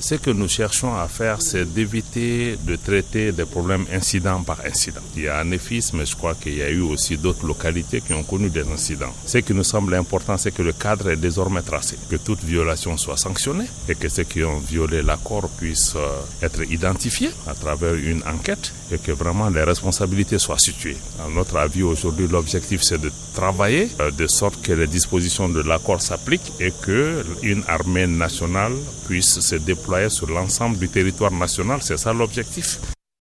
Ce que nous cherchons à faire, c'est d'éviter de traiter des problèmes incident par incident. Il y a Néfis, mais je crois qu'il y a eu aussi d'autres localités qui ont connu des incidents. Ce qui nous semble important, c'est que le cadre est désormais tracé, que toute violation soit sanctionnée et que ceux qui ont violé l'accord puissent être identifiés à travers une enquête et que vraiment les responsabilités soient situées. À notre avis, aujourd'hui, l'objectif, c'est de travailler de sorte que les dispositions de l'accord s'appliquent et qu'une armée nationale puisse se déployer sur l'ensemble du territoire national. C'est ça l'objectif.